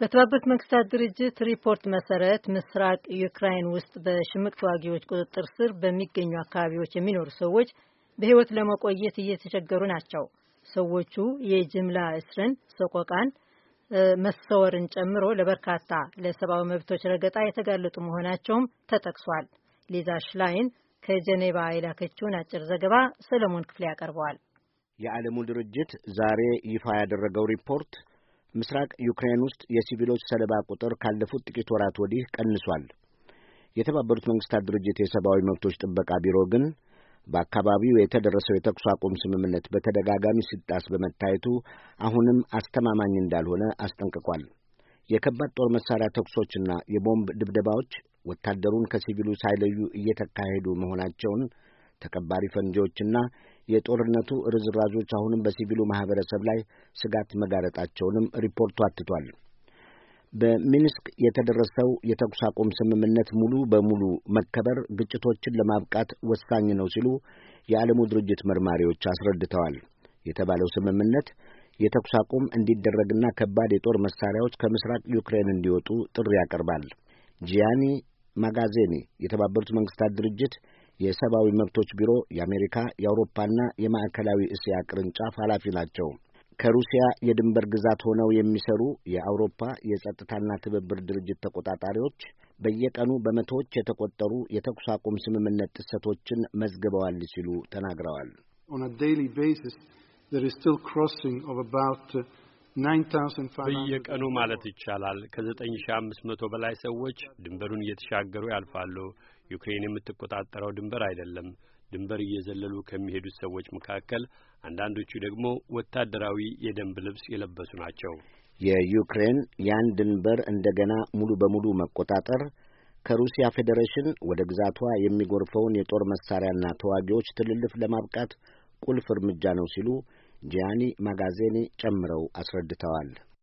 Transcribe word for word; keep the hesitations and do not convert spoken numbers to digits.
በተባበሩት መንግስታት ድርጅት ሪፖርት መሰረት ምስራቅ ዩክራይን ውስጥ በሽምቅ ተዋጊዎች ቁጥጥር ስር በሚገኙ አካባቢዎች የሚኖሩ ሰዎች በህይወት ለመቆየት እየተቸገሩ ናቸው። ሰዎቹ የጅምላ እስርን፣ ሰቆቃን፣ መሰወርን ጨምሮ ለበርካታ ለሰብአዊ መብቶች ረገጣ የተጋለጡ መሆናቸውም ተጠቅሷል። ሊዛ ሽላይን ከጀኔቫ የላከችውን አጭር ዘገባ ሰለሞን ክፍሌ ያቀርበዋል። የዓለሙ ድርጅት ዛሬ ይፋ ያደረገው ሪፖርት ምስራቅ ዩክሬን ውስጥ የሲቪሎች ሰለባ ቁጥር ካለፉት ጥቂት ወራት ወዲህ ቀንሷል። የተባበሩት መንግስታት ድርጅት የሰብአዊ መብቶች ጥበቃ ቢሮ ግን በአካባቢው የተደረሰው የተኩስ አቁም ስምምነት በተደጋጋሚ ሲጣስ በመታየቱ አሁንም አስተማማኝ እንዳልሆነ አስጠንቅቋል። የከባድ ጦር መሳሪያ ተኩሶችና የቦምብ ድብደባዎች ወታደሩን ከሲቪሉ ሳይለዩ እየተካሄዱ መሆናቸውን፣ ተቀባሪ ፈንጂዎችና የጦርነቱ ርዝራዦች አሁንም በሲቪሉ ማህበረሰብ ላይ ስጋት መጋረጣቸውንም ሪፖርቱ አትቷል። በሚንስክ የተደረሰው የተኩስ አቁም ስምምነት ሙሉ በሙሉ መከበር ግጭቶችን ለማብቃት ወሳኝ ነው ሲሉ የዓለሙ ድርጅት መርማሪዎች አስረድተዋል። የተባለው ስምምነት የተኩስ አቁም እንዲደረግና ከባድ የጦር መሳሪያዎች ከምስራቅ ዩክሬን እንዲወጡ ጥሪ ያቀርባል። ጂያኒ ማጋዜኒ የተባበሩት መንግስታት ድርጅት የሰብአዊ መብቶች ቢሮ የአሜሪካ የአውሮፓና የማዕከላዊ እስያ ቅርንጫፍ ኃላፊ ናቸው። ከሩሲያ የድንበር ግዛት ሆነው የሚሰሩ የአውሮፓ የጸጥታና ትብብር ድርጅት ተቆጣጣሪዎች በየቀኑ በመቶዎች የተቆጠሩ የተኩስ አቁም ስምምነት ጥሰቶችን መዝግበዋል ሲሉ ተናግረዋል። በየቀኑ ማለት ይቻላል ከዘጠኝ ሺህ አምስት መቶ በላይ ሰዎች ድንበሩን እየተሻገሩ ያልፋሉ። ዩክሬን የምትቆጣጠረው ድንበር አይደለም። ድንበር እየዘለሉ ከሚሄዱት ሰዎች መካከል አንዳንዶቹ ደግሞ ወታደራዊ የደንብ ልብስ የለበሱ ናቸው። የዩክሬን ያን ድንበር እንደገና ሙሉ በሙሉ መቆጣጠር ከሩሲያ ፌዴሬሽን ወደ ግዛቷ የሚጎርፈውን የጦር መሳሪያና ተዋጊዎች ትልልፍ ለማብቃት ቁልፍ እርምጃ ነው ሲሉ ጂያኒ ማጋዜኒ ጨምረው አስረድተዋል።